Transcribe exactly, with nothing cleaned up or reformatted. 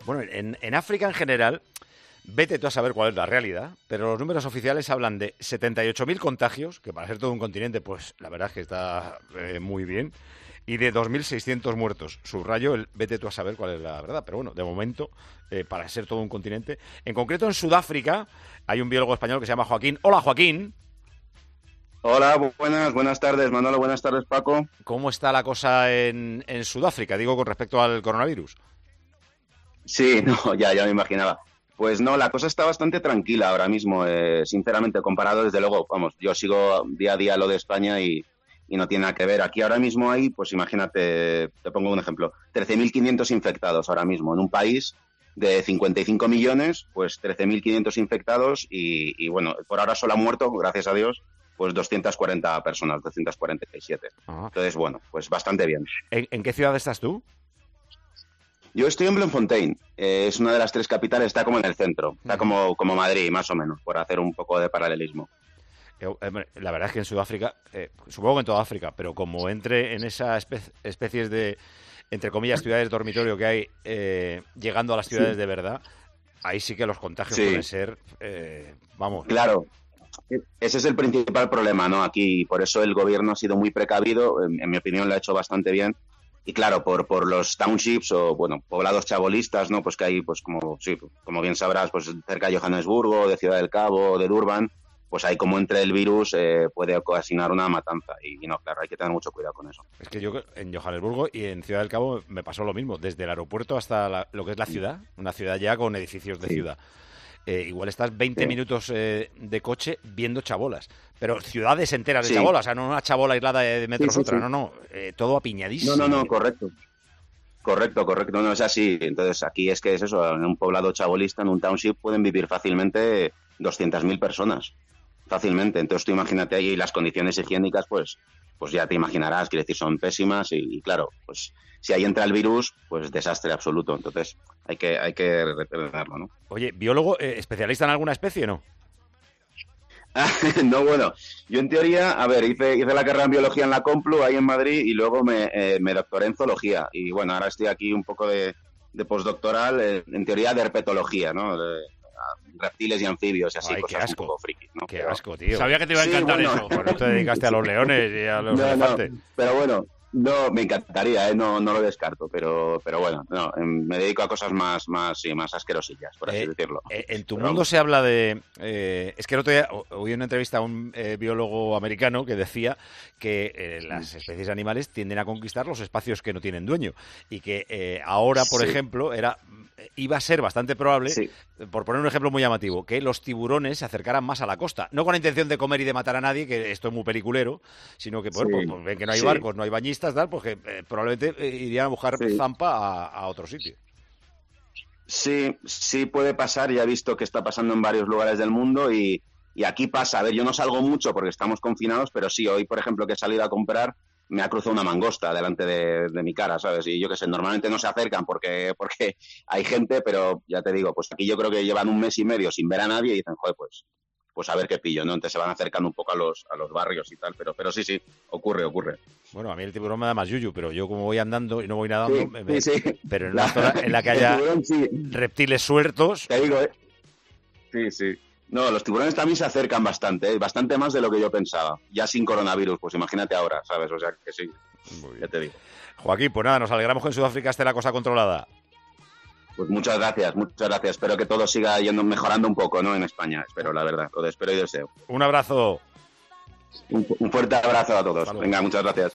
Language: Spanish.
Bueno, en, en África en general, vete tú a saber cuál es la realidad, pero los números oficiales hablan de setenta y ocho mil contagios, que para ser todo un continente, pues la verdad es que está eh, muy bien, y de dos mil seiscientos muertos. Subrayo el vete tú a saber cuál es la verdad, pero bueno, de momento, eh, para ser todo un continente. En concreto, en Sudáfrica, hay un biólogo español que se llama Joaquín. Hola, Joaquín. Hola, buenas, buenas tardes, Manolo, buenas tardes, Paco. ¿Cómo está la cosa en, en Sudáfrica? Digo, con respecto al coronavirus. Sí, no, ya, ya me imaginaba. Pues no, la cosa está bastante tranquila ahora mismo, eh, sinceramente, comparado, desde luego, vamos, yo sigo día a día lo de España y, y no tiene nada que ver. Aquí ahora mismo hay, pues imagínate, te pongo un ejemplo, trece mil quinientos infectados ahora mismo, en un país de cincuenta y cinco millones, pues trece mil quinientos infectados y, y bueno, por ahora solo han muerto, gracias a Dios, pues doscientas cuarenta personas, doscientas cuarenta y siete. Ajá. Entonces, bueno, pues bastante bien. ¿En, en qué ciudad estás tú? Yo estoy en Bloemfontein, eh, es una de las tres capitales, está como en el centro, está como, como Madrid, más o menos, por hacer un poco de paralelismo. Eh, La verdad es que en Sudáfrica, eh, supongo que en toda África, pero como entre en esas espe- especies de, entre comillas, ciudades dormitorio que hay, eh, llegando a las ciudades Sí. de verdad, ahí sí que los contagios Sí. pueden ser, eh, vamos. Claro, ese es el principal problema, ¿no? Aquí, por eso el gobierno ha sido muy precavido, en, en mi opinión lo ha hecho bastante bien. Y claro, por, por los townships o, bueno, poblados chabolistas, ¿no? Pues que hay, pues como, sí, como bien sabrás, pues cerca de Johannesburgo, de Ciudad del Cabo, de Durban, pues ahí como entre el virus eh, puede ocasionar una matanza. Y, y no, claro, hay que tener mucho cuidado con eso. Es que yo en Johannesburgo y en Ciudad del Cabo me pasó lo mismo, desde el aeropuerto hasta la- lo que es la ciudad, una ciudad ya con edificios de Sí. ciudad. Eh, igual estás veinte Sí. minutos eh, de coche viendo chabolas, pero ciudades enteras de Sí. chabolas, o sea, no una chabola aislada de metros Sí, sí, otra, sí. no, no, eh, todo apiñadísimo. No, no, no, correcto. Correcto, correcto, no es así. Entonces aquí es que es eso, en un poblado chabolista, en un township, pueden vivir fácilmente doscientas mil personas. Fácilmente. Entonces tú imagínate ahí las condiciones higiénicas, pues, pues ya te imaginarás, quiere decir, son pésimas y, y claro, pues si ahí entra el virus, pues desastre absoluto. Entonces hay que, hay que retenerlo, ¿no? Oye, biólogo, eh, especialista en alguna especie, ¿no? No, bueno, yo en teoría, a ver, hice, hice la carrera en biología en la Complu, ahí en Madrid, y luego me, eh, me doctoré en zoología. Y bueno, ahora estoy aquí un poco de, de postdoctoral, eh, en teoría de herpetología, ¿no? De, reptiles y anfibios y así, Ay, qué cosas asco. un poco frikis, ¿no? Qué Pero- asco, tío. Sabía que te iba a Sí, encantar bueno. eso. Pues no te dedicaste a los leones y a los No, no, elefantes. pero bueno, no, me encantaría, ¿eh? no, no lo descarto, pero, pero bueno, no, em, me dedico a cosas más, más, sí, más asquerosillas, por así Eh, decirlo. eh, en tu Pero mundo vamos. se habla de... eh, es que el otro día o- oí una entrevista a un eh, biólogo americano que decía que eh, las especies animales tienden a conquistar los espacios que no tienen dueño y que eh, ahora, por Sí. ejemplo, era iba a ser bastante probable, Sí. por poner un ejemplo muy llamativo, que los tiburones se acercaran más a la costa. No con la intención de comer y de matar a nadie, que esto es muy peliculero, sino que bueno, Sí. pues, pues ven que no hay Sí. barcos, no hay bañistas, tal, pues que eh, probablemente eh, irían a buscar Sí. zampa a, a otro sitio. Sí, sí puede pasar, ya he visto que está pasando en varios lugares del mundo y, y aquí pasa. A ver, yo no salgo mucho porque estamos confinados, pero sí, hoy, por ejemplo, que he salido a comprar, me ha cruzado una mangosta delante de, de mi cara, ¿sabes? Y yo qué sé, normalmente no se acercan porque, porque hay gente, pero ya te digo, pues aquí yo creo que llevan un mes y medio sin ver a nadie y dicen, joder, pues, pues a ver qué pillo, ¿no? Entonces se van acercando un poco a los, a los barrios y tal, pero, pero sí, sí, ocurre, ocurre. Bueno, a mí el tiburón me da más yuyu, pero yo como voy andando y no voy nadando, Sí, me- me- sí, sí. pero en una zona en la que haya El tiburón, sí. reptiles sueltos, Te digo, ¿eh? Sí, sí. No, los tiburones también se acercan bastante, ¿eh? Bastante más de lo que yo pensaba. Ya sin coronavirus, pues imagínate ahora, ¿sabes? O sea, que sí, muy ya bien. te digo. Joaquín, pues nada, nos alegramos que en Sudáfrica esté la cosa controlada. Pues muchas gracias, muchas gracias. Espero que todo siga yendo mejorando un poco, ¿no? En España, espero, la verdad. Lo espero y deseo. Un abrazo. Un, un fuerte abrazo a todos. Hasta luego. Venga, muchas gracias.